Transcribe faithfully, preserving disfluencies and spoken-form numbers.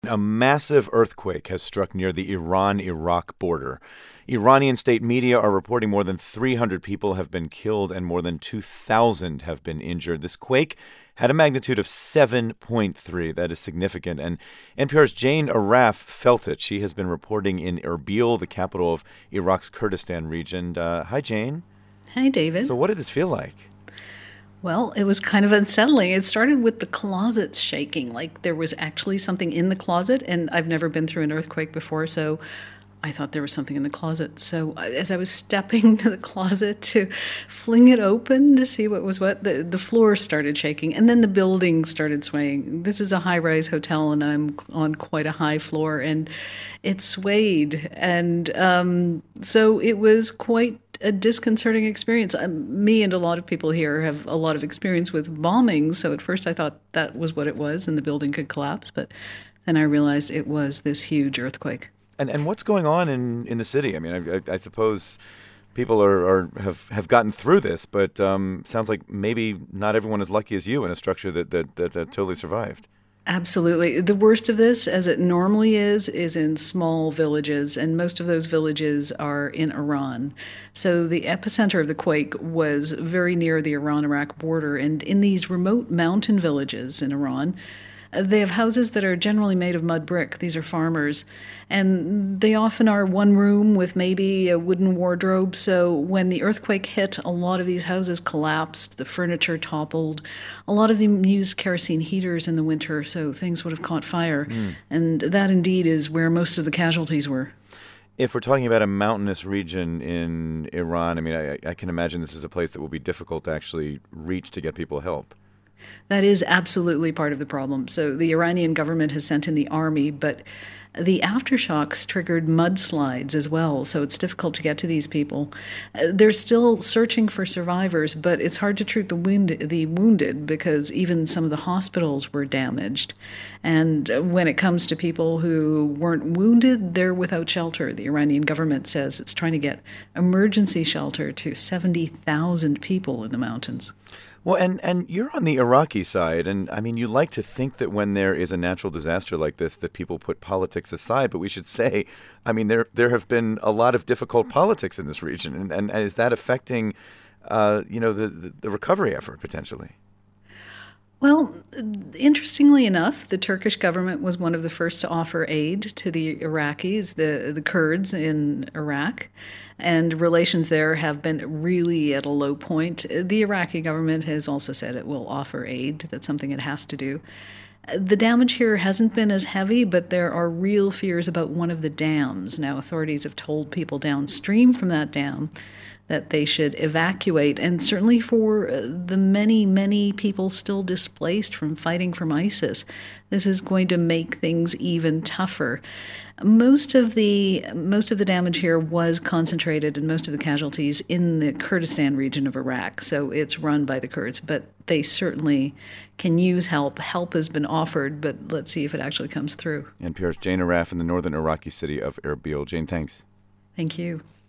A massive earthquake has struck near the Iran-Iraq border. Iranian state media are reporting more than three hundred people have been killed and more than two thousand have been injured. This quake had a magnitude of seven point three. That is significant. And N P R's Jane Arraf felt it. She has been reporting in Erbil, the capital of Iraq's Kurdistan region. Uh, hi, Jane. Hi, David. So what did this feel like? Well, it was kind of unsettling. It started with the closets shaking, like there was actually something in the closet, and I've never been through an earthquake before, so I thought there was something in the closet. So uh, as I was stepping to the closet to fling it open to see what was what, the, the floor started shaking, and then the building started swaying. This is a high-rise hotel, and I'm on quite a high floor, and it swayed. And um, so it was quite a disconcerting experience. Um, me and a lot of people here have a lot of experience with bombings, so at first I thought that was what it was and the building could collapse, but then I realized it was this huge earthquake. And and what's going on in, in the city? I mean, I, I, I suppose people are, are have, have gotten through this, but um, sounds like maybe not everyone as lucky as you in a structure that, that, that, that totally survived. Absolutely. The worst of this, as it normally is, is in small villages, and most of those villages are in Iran. So the epicenter of the quake was very near the Iran-Iraq border, and in these remote mountain villages in Iran, uh, they have houses that are generally made of mud brick. These are farmers, and they often are one room with maybe a wooden wardrobe. So when the earthquake hit, a lot of these houses collapsed, the furniture toppled. A lot of them used kerosene heaters in the winter, so things would have caught fire. Mm. And that indeed is where most of the casualties were. If we're talking about a mountainous region in Iran, I mean, I, I can imagine this is a place that will be difficult to actually reach to get people help. That is absolutely part of the problem. So the Iranian government has sent in the army, but the aftershocks triggered mudslides as well, so it's difficult to get to these people. Uh, they're still searching for survivors, but it's hard to treat the, wound- the wounded because even some of the hospitals were damaged. And when it comes to people who weren't wounded, they're without shelter. The Iranian government says it's trying to get emergency shelter to seventy thousand people in the mountains. Well, and, and you're on the Iraqi side, and I mean, you like to think that when there is a natural disaster like this, that people put politics aside, but we should say, I mean, there there have been a lot of difficult politics in this region, and, and, and is that affecting, uh, you know, the, the, the recovery effort potentially? Well, interestingly enough, the Turkish government was one of the first to offer aid to the Iraqis, the, the Kurds in Iraq, and relations there have been really at a low point. The Iraqi government has also said it will offer aid. That's something it has to do. The damage here hasn't been as heavy, but there are real fears about one of the dams. Now, authorities have told people downstream from that dam that they should evacuate, and certainly for the many, many people still displaced from fighting from ISIS, this is going to make things even tougher. Most of the most of the damage here was concentrated, and most of the casualties in the Kurdistan region of Iraq, so it's run by the Kurds, but they certainly can use help. Help has been offered, but let's see if it actually comes through. N P R's Jane Arraf in the northern Iraqi city of Erbil. Jane, thanks. Thank you.